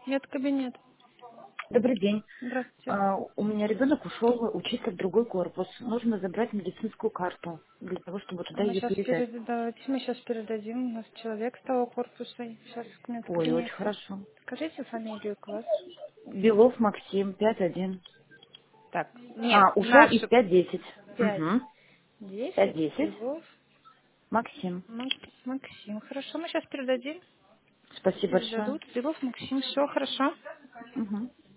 Медкабинет. Добрый день. Здравствуйте. У меня ребенок ушел учиться в другой корпус. Нужно забрать медицинскую карту для того, чтобы туда Мы ее сейчас передать. передадим. У нас человек с того корпуса. Сейчас в Ой, очень медкабинете. хорошо. Скажите фамилию класс. Белов Максим, 5-1. Так, нет, Ушел из нашу 5-10. 5, Угу. 10, 5-10. Белов, Максим. Максим. Хорошо, мы сейчас передадим. Спасибо большое. Передадут. Белов Максим. Все хорошо. Угу.